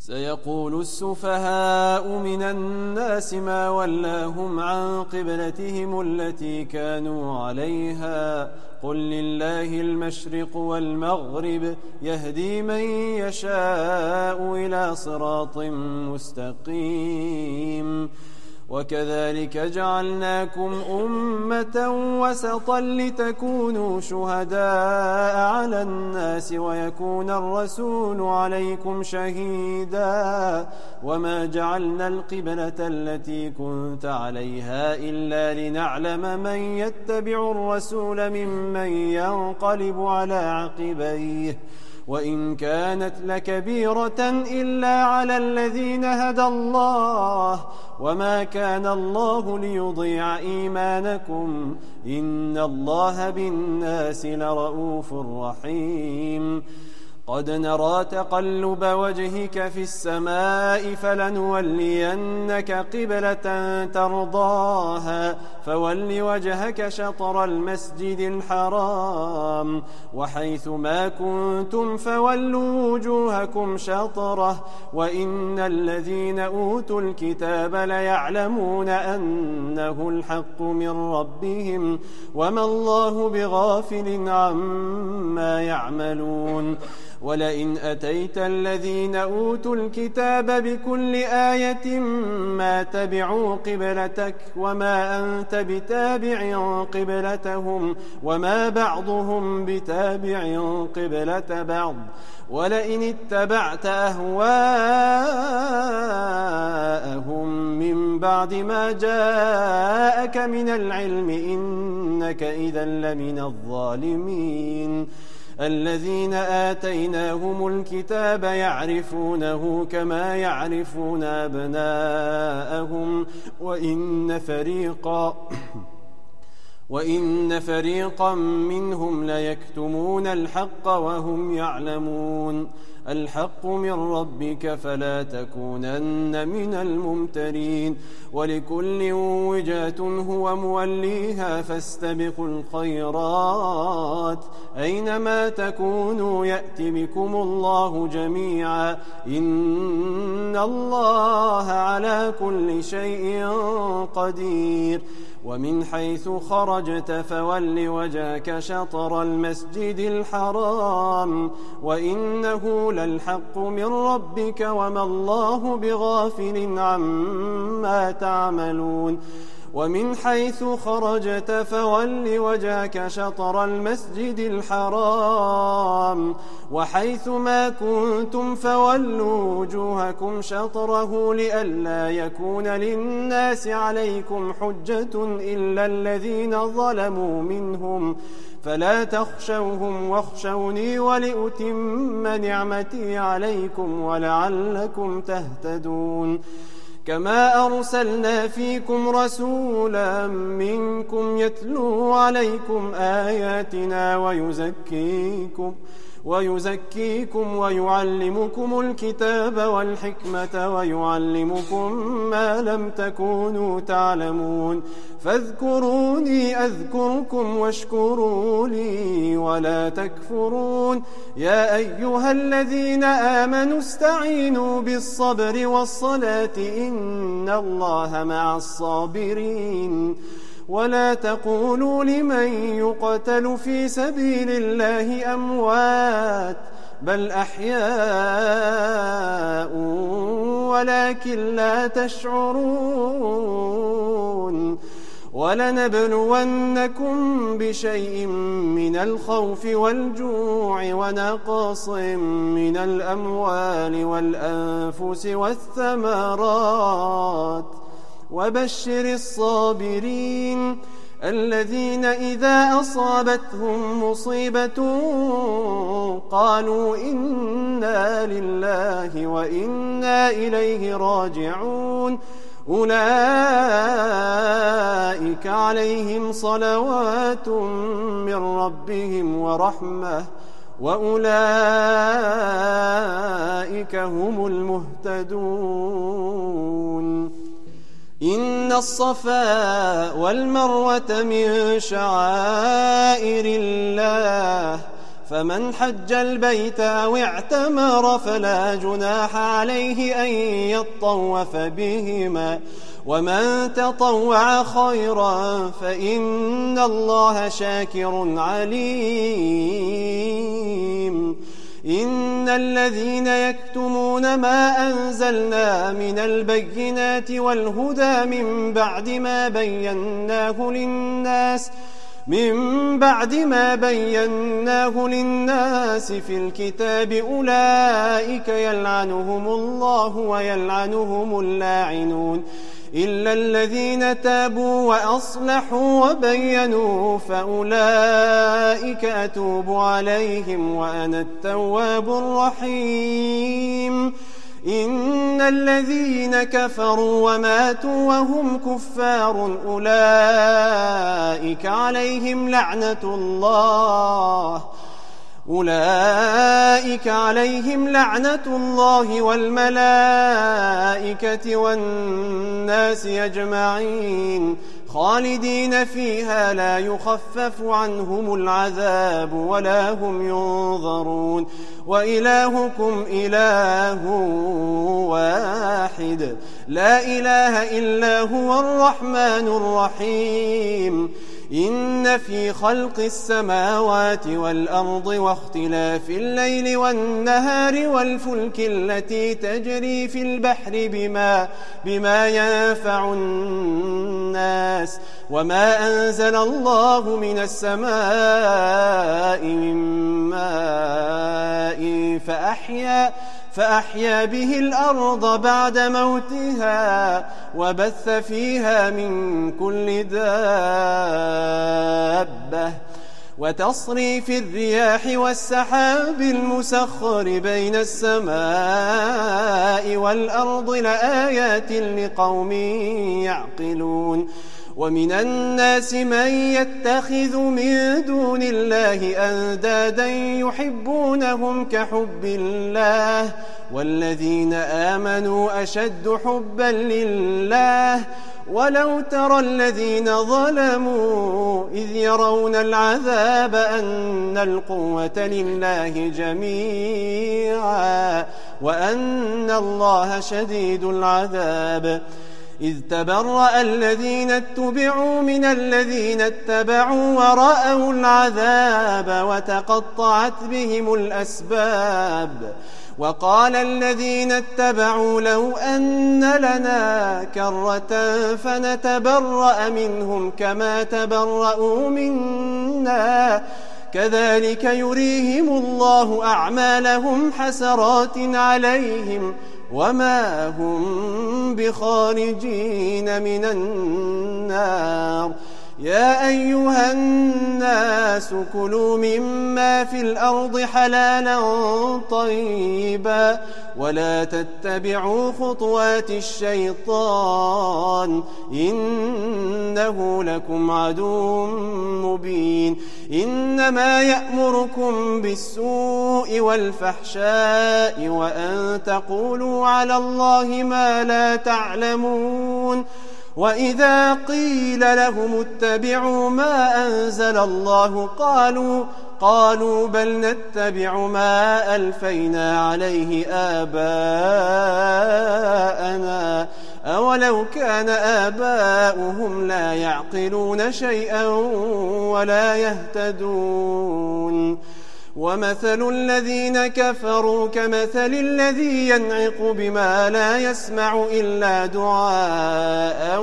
سيقول السفهاء من الناس ما ولاهم عن قبلتهم التي كانوا عليها قل لله المشرق والمغرب يهدي من يشاء إلى صراط مستقيم وكذلك جعلناكم أمة وسطا لتكونوا شهداء على الناس ويكون الرسول عليكم شهيدا وما جعلنا القبلة التي كنت عليها إلا لنعلم من يتبع الرسول ممن ينقلب على عقبيه وإن كانت لكبيرة إلا على الذين هدى الله وما كان الله ليضيع إيمانكم إن الله بالناس لرؤوف رحيم قد نرى تقلب وجهك في السماء فلنولينك قبلة ترضاها فول وجهك شطر المسجد الحرام وحيث ما كنتم فولوا وجوهكم شطره وإن الذين أوتوا الكتاب ليعلمون أنه الحق من ربهم وما الله بغافل عما يعملون ولئن أتيت الذين أوتوا الكتاب بكل آية ما تبعوا قبلتك وما أنت بتابع قبلتهم وما بعضهم بتابع قبلة بعض ولئن اتبعت أهواءهم من بعد ما جاءك من العلم إنك إذا لمن الظالمين الذين آتيناهم الكتاب يعرفونه كما يعرفون أبناءهم وإن فريقا منهم ليكتمون الحق وهم يعلمون الحق من ربك فلا تكونن من الممترين ولكل وجهة هو موليها فاستبقوا الخيرات أينما تكونوا يأت بكم الله جميعا إن الله على كل شيء قدير ومن حيث خرجت فول وجهك شطر المسجد الحرام وإنه للحق من ربك وما الله بغافل عما تعملون ومن حيث خرجت فول وجهك شطر المسجد الحرام وحيث ما كنتم فولوا وجوهكم شطره لئلا يكون للناس عليكم حجة إلا الذين ظلموا منهم فلا تخشوهم واخشوني ولأتم نعمتي عليكم ولعلكم تهتدون كما أرسلنا فيكم رسولا منكم يتلو عليكم آياتنا ويزكيكم ويعلمكم الكتاب والحكمة ويعلمكم ما لم تكونوا تعلمون فاذكروني أذكركم واشكروا لي ولا تكفرون يا أيها الذين آمنوا استعينوا بالصبر والصلاة إن الله مع الصابرين ولا تقولوا لمن يقتل في سبيل الله أموات بل أحياء ولكن لا تشعرون ولنبلونكم بشيء من الخوف والجوع ونقص من الأموال والأنفس والثمرات وبشر الصابرين الذين إذا أصابتهم مصيبة قالوا إنا لله وإنا إليه راجعون أولئك عليهم صلوات من ربهم ورحمة وأولئك هم المهتدون إن الصفا والمروة من شعائر الله فمن حج البيت أو اعتمر فلا جناح عليه أن يطوف بهما ومن تطوع خيرا فإن الله شاكر عليم إن الذين يكتمون ما أنزلنا من البينات والهدى من بعد ما بيناه للناس في الكتاب أولئك يلعنهم الله ويلعنهم اللاعنون إلا الذين تابوا وأصلحوا وبينوا فأولئك أتوب عليهم وأنا التواب الرحيم إن الذين كفروا وماتوا وهم كفار أولئك عليهم لعنة الله والملائكة والناس أجمعين خالدين فيها لا يخفف عنهم العذاب ولا هم ينظرون وإلهكم إله واحد لا إله إلا هو الرحمن الرحيم إن في خلق السماوات والأرض واختلاف الليل والنهار والفلك التي تجري في البحر بما ينفع الناس وما أنزل الله من السماء من ماء فأحيا به الأرض بعد موتها وبث فيها من كل دابة وتصريف الرياح والسحاب المسخر بين السماء والأرض لآيات لقوم يعقلون ومن الناس من يتخذ من دون الله أندادا يحبونهم كحب الله والذين آمنوا أشد حبا لله ولو ترى الذين ظلموا إذ يرون العذاب أن القوة لله جميعا وأن الله شديد العذاب إذ تبرأ الذين اتبعوا من الذين اتبعوا ورأوا العذاب وتقطعت بهم الأسباب وقال الذين اتبعوا لو أن لنا كرة فنتبرأ منهم كما تبرأوا منا كذلك يريهم الله أعمالهم حسرات عليهم وما هم بخارجين من النار يا أيها الناس كلوا مما في الأرض حلالا طيبا ولا تتبعوا خطوات الشيطان إنه لكم عدو مبين إنما يأمركم بالسوء والفحشاء وأن تقولوا على الله ما لا تعلمون وإذا قيل لهم اتبعوا ما أنزل الله قالوا بل نتبع ما ألفينا عليه آباءنا أولو كان آباؤهم لا يعقلون شيئا ولا يهتدون ومثل الذين كفروا كمثل الذي ينعق بما لا يسمع إلا دعاء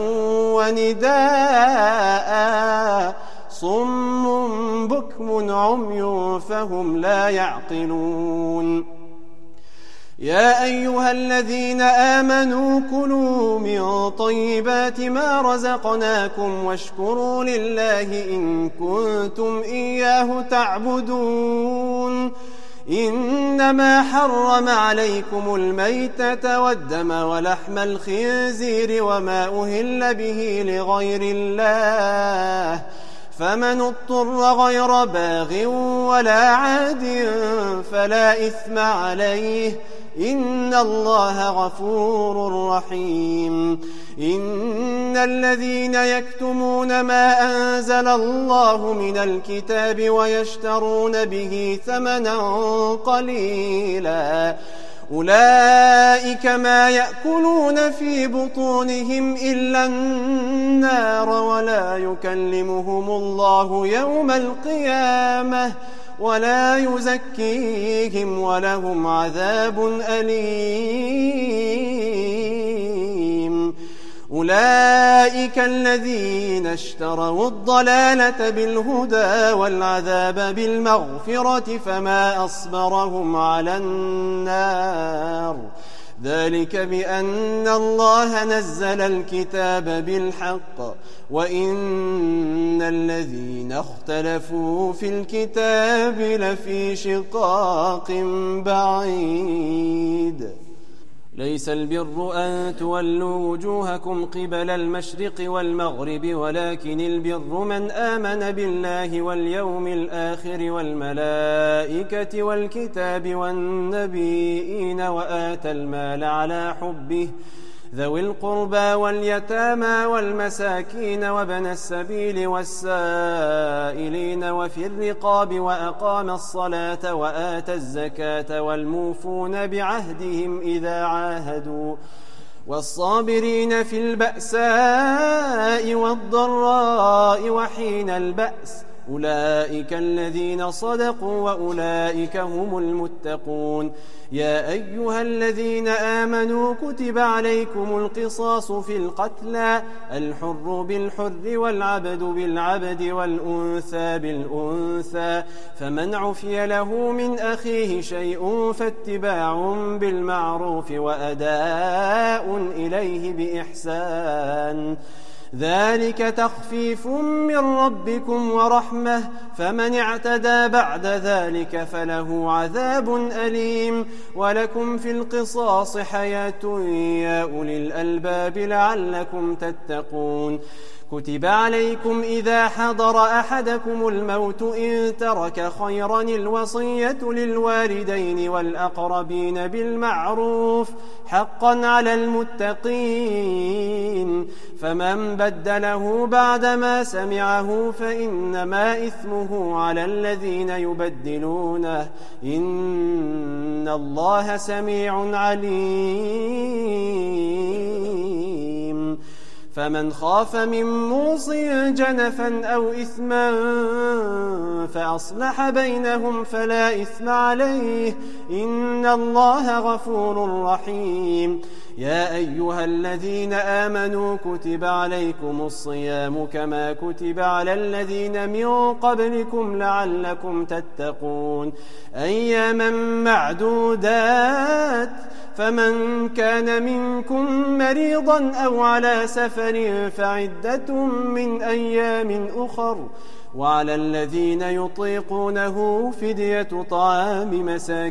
ونداء صم بكم عمي فهم لا يعقلون يا أيها الذين آمنوا كلوا من طيبات ما رزقناكم واشكروا لله إن كنتم إياه تعبدون إنما حرم عليكم الميتة والدم ولحم الخنزير وما أهل به لغير الله فمن اضطر غير باغ ولا عاد فلا إثم عليه إن الله غفور رحيم إن الذين يكتمون ما أنزل الله من الكتاب ويشترون به ثمنا قليلا أولئك ما يأكلون في بطونهم إلا النار ولا يكلمهم الله يوم القيامة ولا يزكيهم ولهم عذاب أليم أولئك الذين اشتروا الضلالة بالهدى والعذاب بالمغفرة فما أصبرهم على النار ذلك بأن الله نزل الكتاب بالحق وإن الذين اختلفوا في الكتاب لفي شقاق بعيد ليس البر أن تولوا وجوهكم قبل المشرق والمغرب ولكن البر من آمن بالله واليوم الآخر والملائكة والكتاب والنبيين وآتى المال على حبه ذوي القربى واليتامى والمساكين وابن السبيل والسائلين وفي الرقاب وأقام الصلاة وآتى الزكاة والموفون بعهدهم إذا عاهدوا والصابرين في البأساء والضراء وحين البأس أولئك الذين صدقوا وأولئك هم المتقون يا أيها الذين آمنوا كتب عليكم القصاص في القتلى الحر بالحر والعبد بالعبد والأنثى بالأنثى فمن عفي له من أخيه شيء فاتباع بالمعروف وأداء إليه بإحسان ذلك تخفيف من ربكم ورحمة فمن اعتدى بعد ذلك فله عذاب أليم ولكم في القصاص حياة يا أولي الألباب لعلكم تتقون كتب عليكم إذا حضر أحدكم الموت إن ترك خيرا الوصية للوالدين والأقربين بالمعروف حقا على المتقين فمن بدله بعدما سمعه فإنما إثمه على الذين يبدلونه إن الله سميع عليم فمن خاف من موص جنفا أو إثما فأصلح بينهم فلا إثم عليه إن الله غفور رحيم يا أيها الذين آمنوا كتب عليكم الصيام كما كتب على الذين من قبلكم لعلكم تتقون أياما معدودات فمن كان منكم مريضا أو على سفر فعدة من أيام أخر وعلى الذين يطيقونه فدية طعام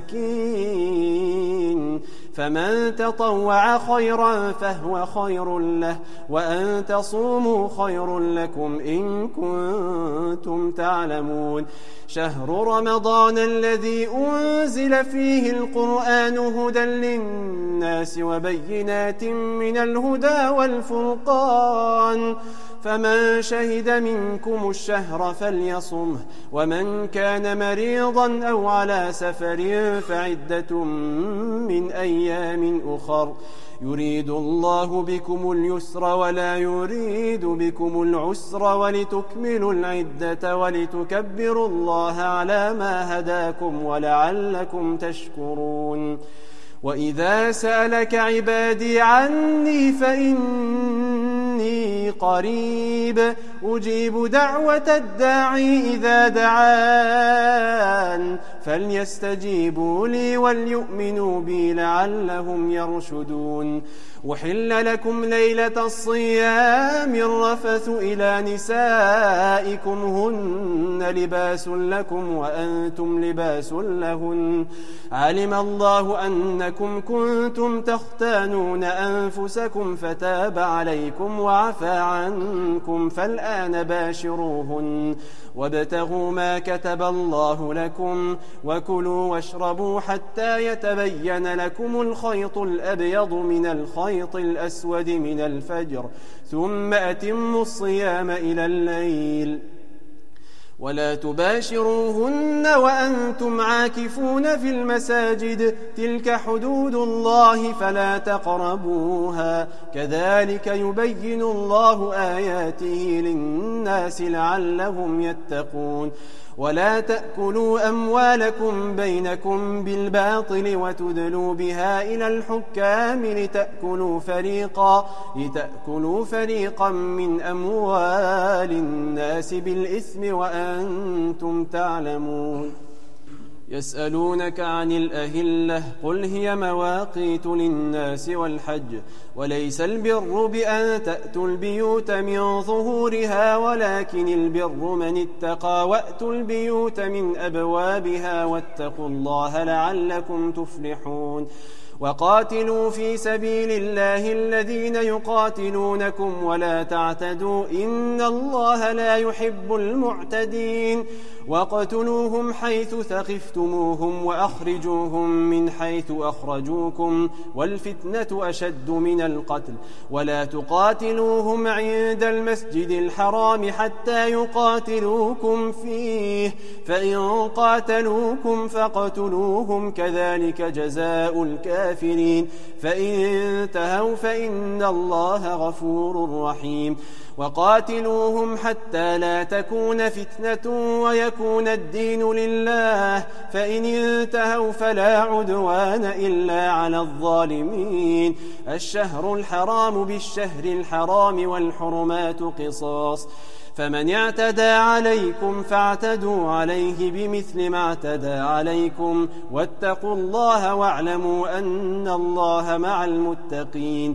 مساكين فمن تطوع خيرا فهو خير له وأن تصوموا خير لكم إن كنتم تعلمون شهر رمضان الذي أنزل فيه القرآن هدى للناس وبينات من الهدى والفرقان فمن شهد منكم الشهر فليصمه ومن كان مريضا أو على سفر فعدة من أيام أخر يريد الله بكم اليسر ولا يريد بكم العسر ولتكملوا العدة ولتكبروا الله على ما هداكم ولعلكم تشكرون وإذا سألك عبادي عني فإني قريب أجيب دعوة الداعي إذا دعان فليستجيبوا لي وليؤمنوا بي لعلهم يرشدون وحل لكم ليلة الصيام الرفث إلى نسائكم هن لباس لكم وأنتم لباس لهن علم الله أنكم كنتم تختانون أنفسكم فتاب عليكم وعفى عنكم فالآن باشروهن وابتغوا ما كتب الله لكم وكلوا واشربوا حتى يتبين لكم الخيط الأبيض من الخيط الأسود من الفجر ثم أتموا الصيام إلى الليل ولا تباشروهن وأنتم عاكفون في المساجد تلك حدود الله فلا تقربوها كذلك يبين الله آياته للناس لعلهم يتقون ولا تأكلوا أموالكم بينكم بالباطل وتدلوا بها إلى الحكام لتأكلوا فريقا من أموال الناس بالإثم وأنتم تعلمون يسألونك عن الأهلة قل هي مواقيت للناس والحج وليس البر بأن تأتوا البيوت من ظهورها ولكن البر من اتقى وأتوا البيوت من أبوابها واتقوا الله لعلكم تفلحون وقاتلوا في سبيل الله الذين يقاتلونكم ولا تعتدوا إن الله لا يحب المعتدين وقتلوهم حيث ثقفتموهم وأخرجوهم من حيث أخرجوكم والفتنة أشد من القتل ولا تقاتلوهم عند المسجد الحرام حتى يقاتلوكم فيه فإن قاتلوكم فاقتلوهم كذلك جزاء الكافرين فإن انتهوا فإن الله غفور رحيم وقاتلوهم حتى لا تكون فتنة ويكون الدين لله فإن انتهوا فلا عدوان إلا على الظالمين الشهر الحرام بالشهر الحرام والحرمات قصاص فمن اعتدى عليكم فاعتدوا عليه بمثل ما اعتدى عليكم واتقوا الله واعلموا أن الله مع المتقين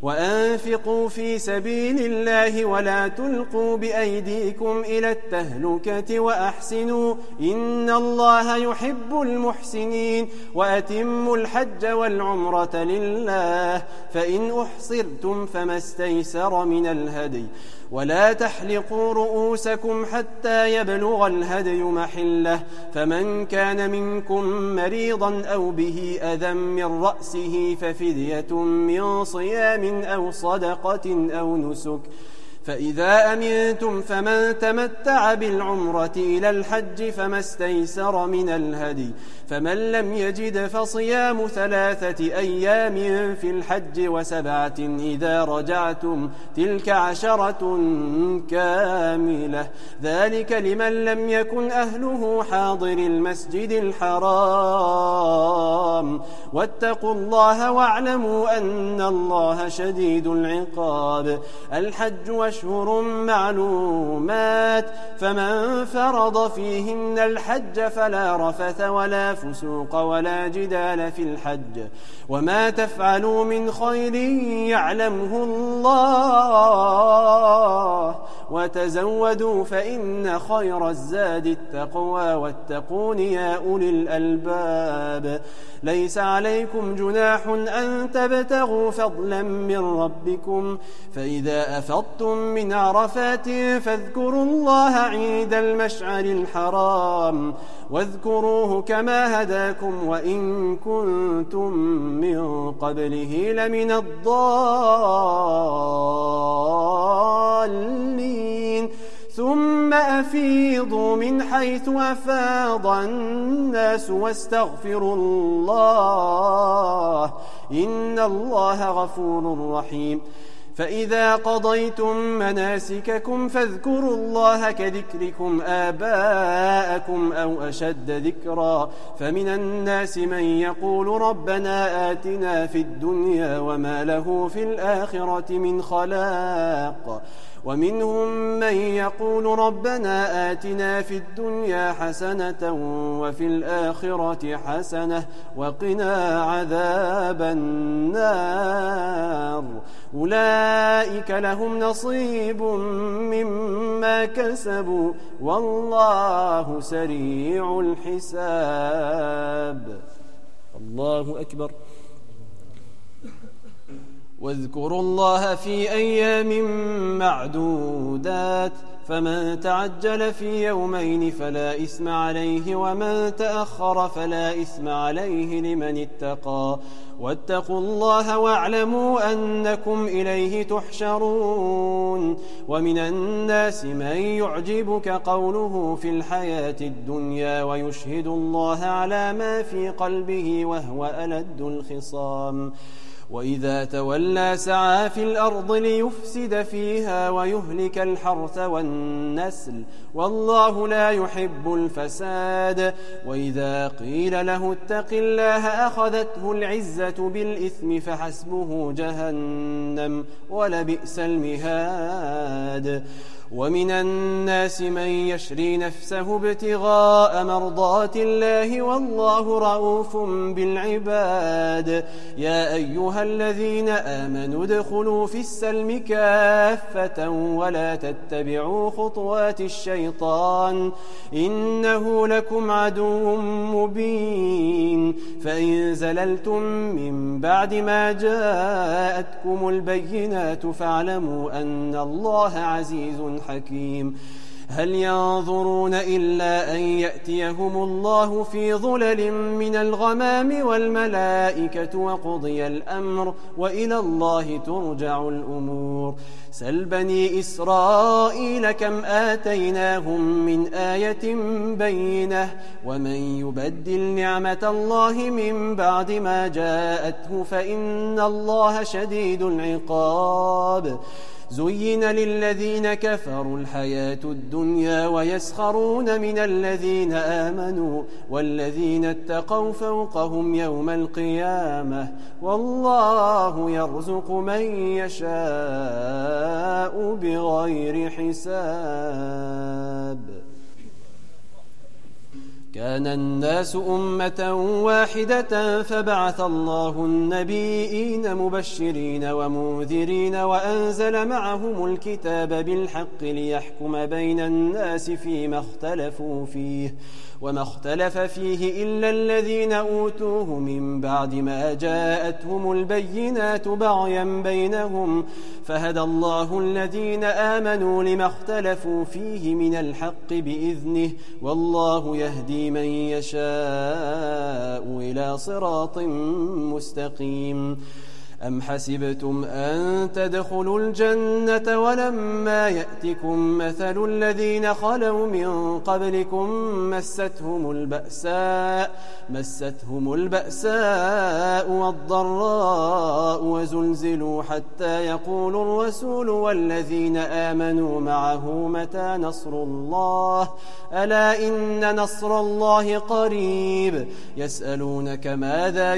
وأنفقوا في سبيل الله ولا تلقوا بأيديكم إلى التهلكة وأحسنوا إن الله يحب المحسنين وأتموا الحج والعمرة لله فإن أحصرتم فما استيسر من الهدي ولا تحلقوا رؤوسكم حتى يبلغ الهدي محله فمن كان منكم مريضا أو به أذى من رأسه ففدية من صيام أو صدقة أو نسك فإذا أمنتم فمن تمتع بالعمرة إلى الحج فما استيسر من الهدي فمن لم يجد فصيام 3 أيام في الحج و7 إذا رجعتم تلك 10 كاملة ذلك لمن لم يكن أهله حاضر المسجد الحرام واتقوا الله واعلموا أن الله شديد العقاب الحج أشهر معلومات فمن فرض فيهن الحج فلا رفث ولا فسوق ولا جدال في الحج وما تفعلوا من خير يعلمه الله وتزودوا فإن خير الزاد التقوى واتقون يا أولي الألباب ليس عليكم جناح أن تبتغوا فضلا من ربكم فإذا أفضتم من عرفات فاذكروا الله عند المشعر الحرام واذكروه كما هداكم وإن كنتم من قبله لمن الضالين ثم أفيضوا من حيث أفاض الناس واستغفروا الله إن الله غفور رحيم فإذا قضيتم مناسككم فاذكروا الله كذكركم آباءكم أو أشد ذكرا فمن الناس من يقول ربنا آتنا في الدنيا وما له في الآخرة من خلاق ومنهم من يقول ربنا آتنا في الدنيا حسنة وفي الآخرة حسنة وقنا عذاب النار أولئك لهم نصيب مما كسبوا والله سريع الحساب الله أكبر واذكروا الله في أيام معدودات فمن تعجل في يومين فلا إثم عليه ومن تأخر فلا إثم عليه لمن اتقى واتقوا الله واعلموا أنكم إليه تحشرون ومن الناس من يعجبك قوله في الحياة الدنيا ويشهد الله على ما في قلبه وهو ألد الخصام وإذا تولى سعى في الأرض ليفسد فيها ويهلك الحرث والنسل والله لا يحب الفساد وإذا قيل له اتق الله أخذته العزة بالإثم فحسبه جهنم ولبئس المهاد ومن الناس من يشري نفسه ابتغاء مرضات الله والله رؤوف بالعباد يا أيها الذين آمنوا ادخلوا في السلم كافة ولا تتبعوا خطوات الشيطان إنه لكم عدو مبين فإن زللتم من بعد ما جاءتكم البينات فاعلموا أن الله عزيز حكيم هل ينظرون إلا أن يأتيهم الله في ظلل من الغمام والملائكة وقضي الأمر وإلى الله ترجع الأمور سل بني إسرائيل كم آتيناهم من آية بينة ومن يبدل نعمة الله من بعد ما جاءته فإن الله شديد العقاب زين للذين كفروا الحياة الدنيا ويسخرون من الذين آمنوا والذين اتقوا فوقهم يوم القيامة والله يرزق من يشاء بغير حساب كان الناس أمة واحدة فبعث الله النبيين مبشرين ومنذرين وأنزل معهم الكتاب بالحق ليحكم بين الناس فيما اختلفوا فيه وما اختلف فيه إلا الذين أوتوه من بعد ما جاءتهم البينات بغيا بينهم فهدى الله الذين آمنوا لما اختلفوا فيه من الحق بإذنه والله يهدي من يشاء إلى صراط مستقيم أم حسبتم أن تدخلوا الجنة ولما يأتكم مثل الذين خلوا من قبلكم مستهم البأساء والضراء وزلزلوا حتى يقول الرسول والذين آمنوا معه متى نصر الله ألا إن نصر الله قريب يسألونك ماذا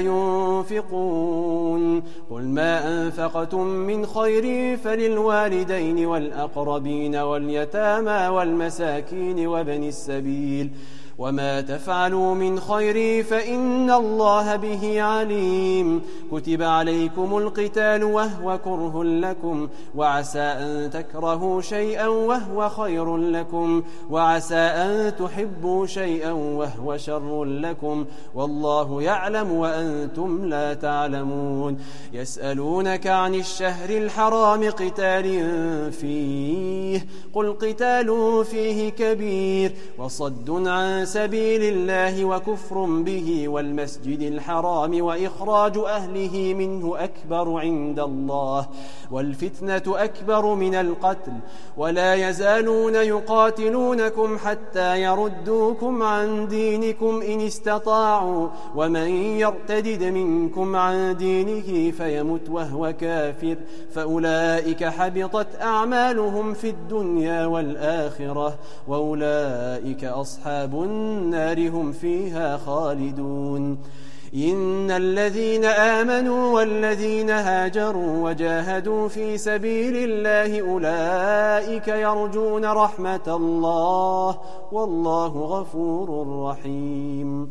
ينفقون قل ما أنفقتم من خير فللوالدين والأقربين واليتامى والمساكين وابن السبيل وما تفعلوا من خير فإن الله به عليم كتب عليكم القتال وهو كره لكم وعسى أن تكرهوا شيئا وهو خير لكم وعسى أن تحبوا شيئا وهو شر لكم والله يعلم وأنتم لا تعلمون يسألونك عن الشهر الحرام قتال فيه قل قتال فيه كبير وصد عن سبيل الله وكفر به والمسجد الحرام وإخراج أهله منه أكبر عند الله والفتنة أكبر من القتل ولا يزالون يقاتلونكم حتى يردوكم عن دينكم إن استطاعوا ومن يرتدد منكم عن دينه فيمت وهو كافر فأولئك حبطت أعمالهم في الدنيا والآخرة وأولئك أصحاب النار هم فيها خالدون إن الذين آمنوا والذين هاجروا وجاهدوا في سبيل الله أولئك يرجون رحمة الله والله غفور رحيم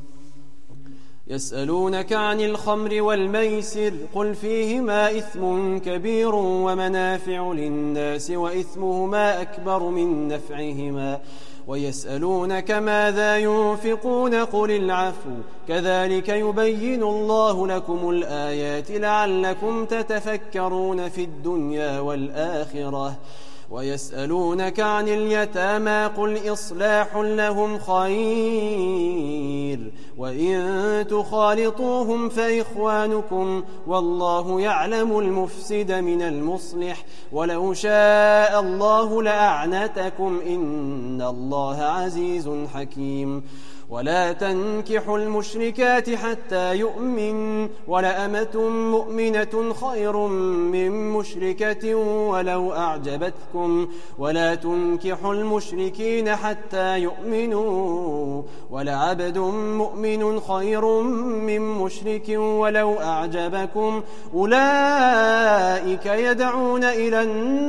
يسألونك عن الخمر والميسر قل فيهما إثم كبير ومنافع للناس وإثمهما أكبر من نفعهما ويسألونك ماذا ينفقون قل العفو كذلك يبين الله لكم الآيات لعلكم تتفكرون في الدنيا والآخرة ويسألونك عن اليتامى قل إصلاح لهم خير وإن تخالطوهم فإخوانكم والله يعلم المفسد من المصلح ولو شاء الله لأعنتكم إن الله عزيز حكيم ولا تنكحوا المشركات حتى يؤمن ولأمة مؤمنة خير من مشركة ولو أعجبتكم ولا تنكحوا المشركين حتى يؤمنوا ولعبد مؤمن خير من مشرك ولو أعجبكم أولئك يدعون إلى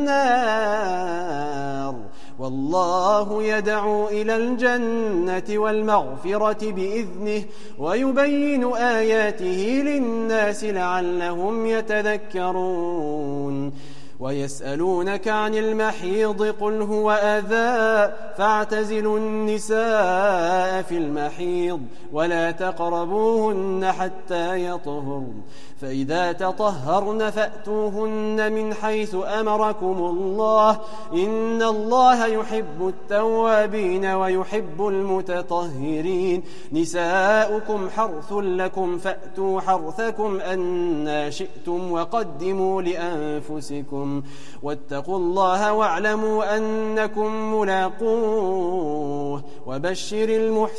النار والله يدعو إلى الجنة والمغفرة بإذنه ويبين آياته للناس لعلهم يتذكرون ويسألونك عن المحيض قل هو أذى فاعتزلوا النساء في المحيض ولا تقربوهن حتى يطهرن فإذا تطهرن فأتوهن من حيث أمركم الله إن الله يحب التوابين ويحب المتطهرين نساؤكم حرث لكم فأتوا حرثكم أنى شئتم وقدموا لأنفسكم واتقوا الله واعلموا أنكم ملاقوه وبشر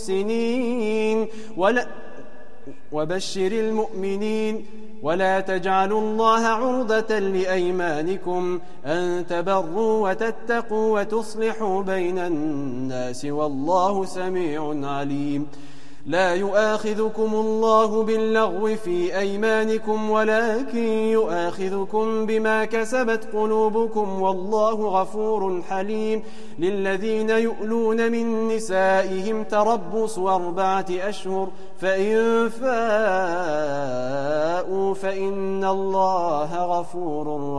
المؤمنين ولا تجعلوا الله عرضة لأيمانكم أن تبروا وتتقوا وتصلحوا بين الناس والله سميع عليم لا يؤاخذكم الله باللغو في أيمانكم ولكن يؤاخذكم بما كسبت قلوبكم والله غفور حليم للذين يؤلون من نسائهم تربص 4 أشهر فإن فاءوا فإن الله غفور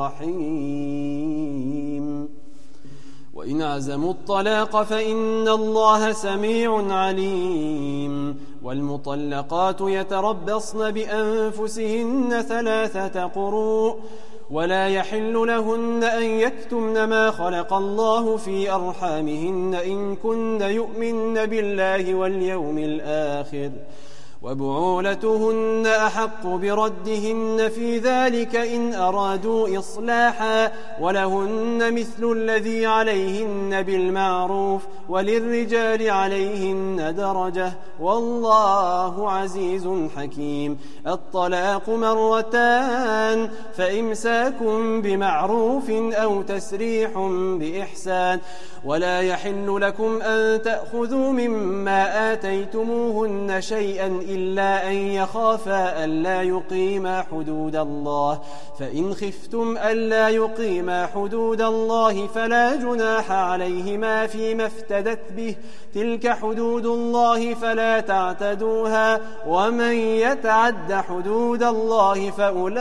رحيم وإن عزموا الطلاق فإن الله سميع عليم والمطلقات يتربصن بأنفسهن 3 قروء ولا يحل لهن أن يكتمن ما خلق الله في أرحامهن إن كن يؤمن بالله واليوم الآخر وبعولتهن أحق بردهن في ذلك إن أرادوا إصلاحا ولهن مثل الذي عليهن بالمعروف وللرجال عليهن درجة والله عزيز حكيم الطلاق 2 فإمساكم بمعروف أو تسريح بإحسان ولا يحل لكم أن تأخذوا مما آتيتموهن شيئا إلا أن يخافا ألا يقيما حدود الله فإن خفتم ألا يقيما حدود الله فلا جناح عليهما فيما افتدت به تلك حدود الله فلا تعتدوها ومن يتعد حدود الله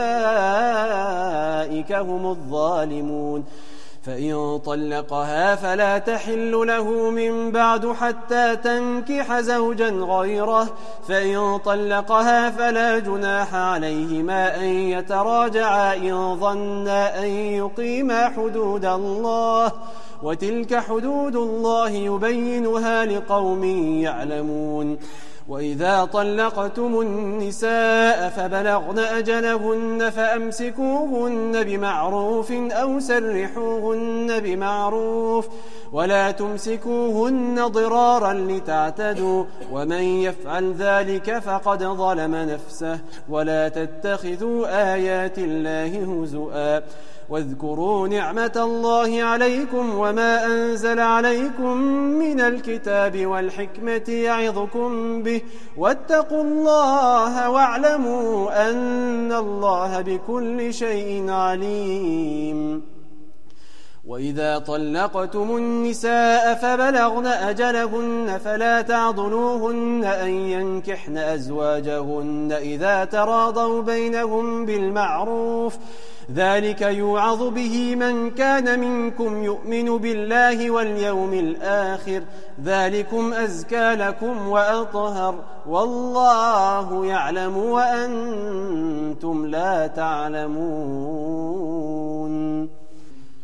فأولئك هم الظالمون فإن طلقها فلا تحل له من بعد حتى تنكح زوجا غيره فإن طلقها فلا جناح عليهما أن يتراجعا إن ظنا أن يقيما حدود الله وتلك حدود الله يبينها لقوم يعلمون وإذا طلقتم النساء فبلغن أجلهن فأمسكوهن بمعروف أو سرحوهن بمعروف ولا تمسكوهن ضرارا لتعتدوا ومن يفعل ذلك فقد ظلم نفسه ولا تتخذوا آيات الله هزؤا واذكروا نعمة الله عليكم وما أنزل عليكم من الكتاب والحكمة يعظكم به واتقوا الله واعلموا أن الله بكل شيء عليم وإذا طلقتم النساء فبلغن أجلهن فلا تعضلوهن أن ينكحن أزواجهن إذا تراضوا بينهم بالمعروف ذلك يوعظ به من كان منكم يؤمن بالله واليوم الآخر ذلكم أزكى لكم وأطهر والله يعلم وأنتم لا تعلمون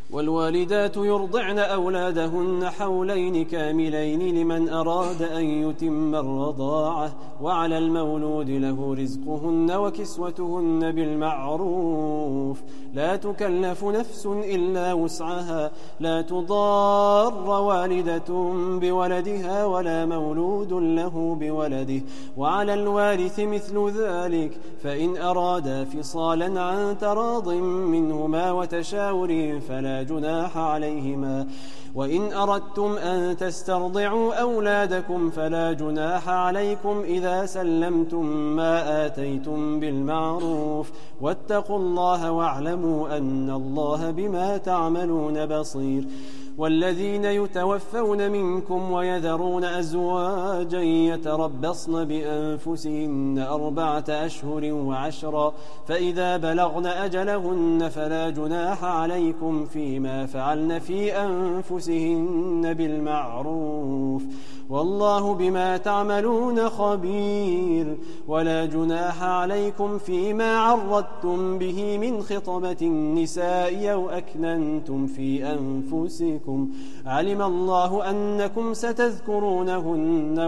والوالدات يرضعن أولادهن حولين كاملين لمن أراد أن يتم الرضاعة وعلى المولود له رزقهن وكسوتهن بالمعروف لا تكلف نفس إلا وسعها لا تضار والدة بولدها ولا مولود له بولده وعلى الوارث مثل ذلك فإن أرادا فصالا عن تراض منهما وتشاور فلا جناح عليهما وإن أردتم أن تسترضعوا أولادكم فلا جناح عليكم إذا سلمتم ما آتيتم بالمعروف واتقوا الله واعلموا أن الله بما تعملون بصير والذين يتوفون منكم ويذرون أزواجا يتربصن بأنفسهن 4 أشهر وعشرا فإذا بلغن أجلهن فلا جناح عليكم فيما فعلن في أنفسهن بالمعروف والله بما تعملون خبير ولا جناح عليكم فيما عرضتم به من خطبة النساء أو أكننتم في أنفسكم علم الله أنكم ستذكرونهن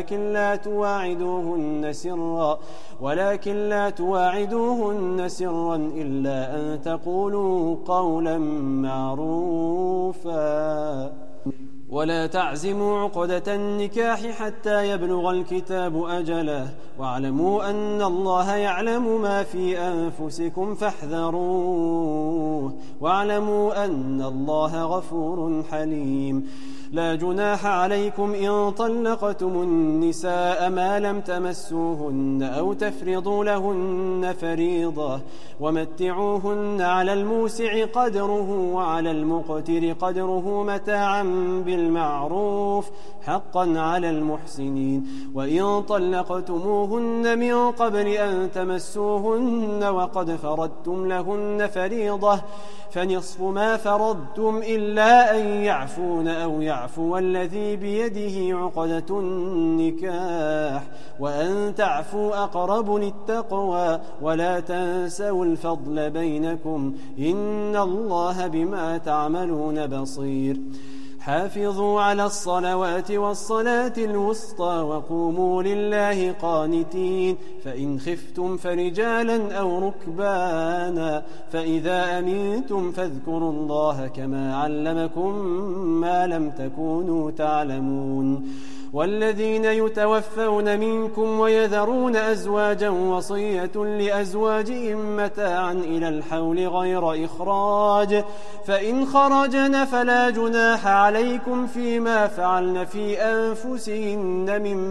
ولكن لا تواعدوهن سرا إلا أن تقولوا قولا معروفا ولا تعزموا عقدة النكاح حتى يبلغ الكتاب أجله واعلموا أن الله يعلم ما في أنفسكم فاحذروه واعلموا أن الله غفور حليم لا جناح عليكم إن طلقتم النساء ما لم تمسوهن أو تفرضوا لهن فريضة ومتعوهن على الموسع قدره وعلى المقتر قدره متاعا بالمعروف حقا على المحسنين وإن طلقتموهن من قبل أن تمسوهن وقد فرضتم لهن فريضة فنصف ما فرضتم إلا أن يعفون أو يعفو الذي بيده عقدة النكاح وأن تعفوا أقرب للتقوى ولا تنسوا الفضل بينكم إن الله بما تعملون بصير حافظوا على الصلوات والصلاة الوسطى وقوموا لله قانتين فإن خفتم فرجالا أو ركبانا فإذا أمنتم فاذكروا الله كما علمكم ما لم تكونوا تعلمون والذين يتوفون منكم ويذرون أزواجا وصية لأزواجهم متاعا إلى الحول غير إخراج فإن خرجن فلا جناح عليكم فيما فعلن في أنفسهن من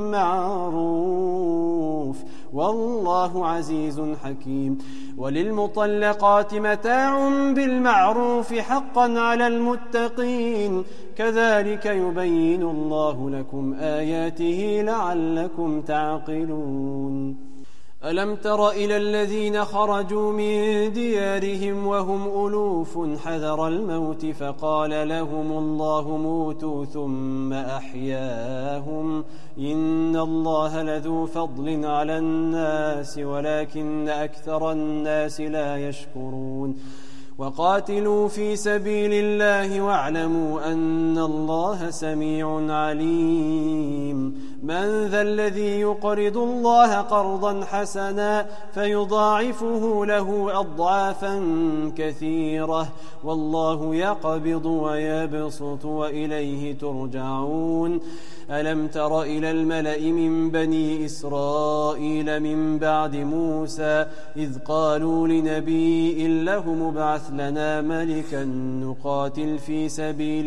معروف والله عزيز حكيم وللمطلقات متاع بالمعروف حقا على المتقين كذلك يبين الله لكم آياته لعلكم تعقلون ألم تر إلى الذين خرجوا من ديارهم وهم ألوف حذر الموت فقال لهم الله موتوا ثم أحياهم إن الله لذو فضل على الناس ولكن أكثر الناس لا يشكرون وقاتلوا في سبيل الله واعلموا أن الله سميع عليم من ذا الذي يقرض الله قرضا حسنا فيضاعفه له أضعافا كثيرة والله يقبض ويبسط وإليه ترجعون ألم تر إلى الملأ من بني إسرائيل من بعد موسى إذ قالوا لنبي له مبعث لنا ملكا نقاتل في سبيل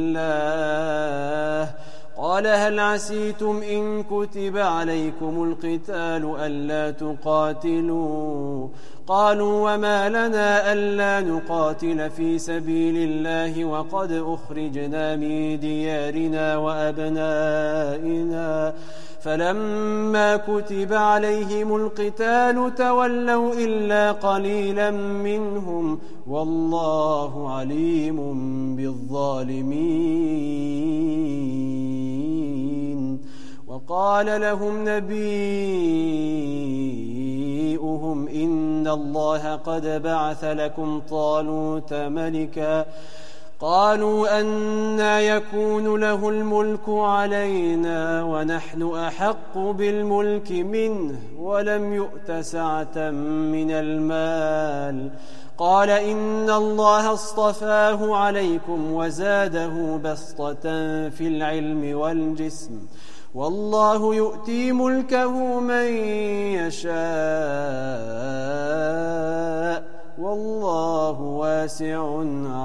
الله قال هل عسيتم إن كتب عليكم القتال ألا تقاتلوا قالوا وما لنا ألا نقاتل في سبيل الله وقد أخرجنا من ديارنا وأبنائنا فلما كتب عليهم القتال تولوا إلا قليلا منهم والله عليم بالظالمين وقال لهم نبيهم نبيئهم إن الله قد بعث لكم طالوت ملكا قالوا أنى يكون له الملك علينا ونحن أحق بالملك منه ولم يؤت سعة من المال قال إن الله اصطفاه عليكم وزاده بسطة في العلم والجسم والله يؤتي ملكه من يشاء والله واسع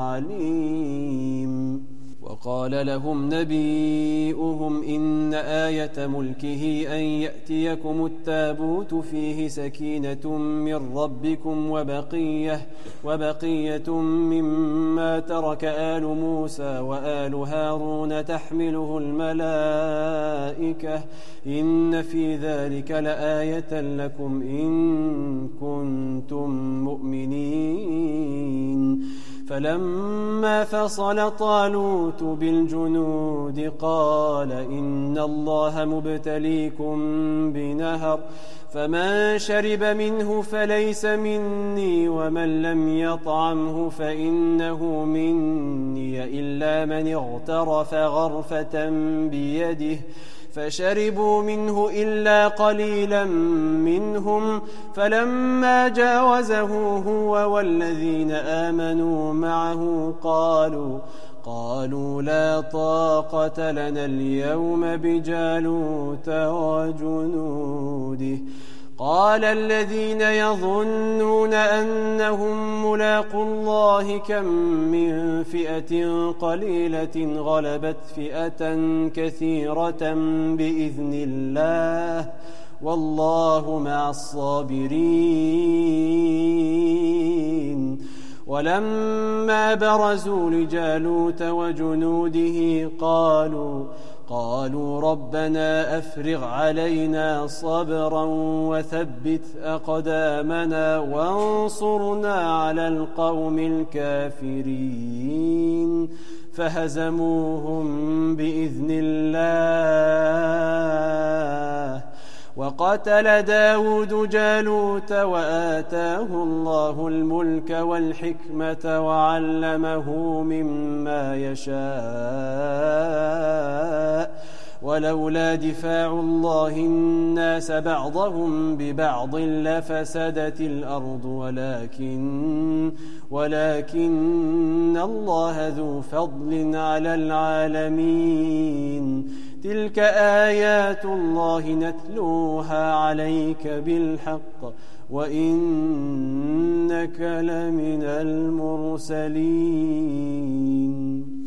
عليم وقال لهم نبيئهم إن آية ملكه أن يأتيكم التابوت فيه سكينة من ربكم وبقية مما ترك آل موسى وآل هارون تحمله الملائكة إن في ذلك لآية لكم إن كنتم مؤمنين فلما فصل طالوت بالجنود قال إن الله مبتليكم بنهر فمن شرب منه فليس مني ومن لم يطعمه فإنه مني إلا من اغترف غرفة بيده فشربوا منه إلا قليلا منهم فلما جاوزه هو والذين آمنوا معه قالوا لا طاقة لنا اليوم بجالوت وجنوده قال الذين يظنون أنهم ملاقو الله كم من فئة قليلة غلبت فئة كثيرة بإذن الله والله مع الصابرين ولما برزوا لجالوت وجنوده قالوا ربنا أفرغ علينا صبرا وثبت أقدامنا وانصرنا على القوم الكافرين فهزموهم بإذن الله وقتل داود جالوت وآتاه الله الملك والحكمة وعلمه مما يشاء ولولا دفاع الله الناس بعضهم ببعض لفسدت الأرض ولكن الله ذو فضل على العالمين تلك آيات الله نتلوها عليك بالحق وإنك لمن المرسلين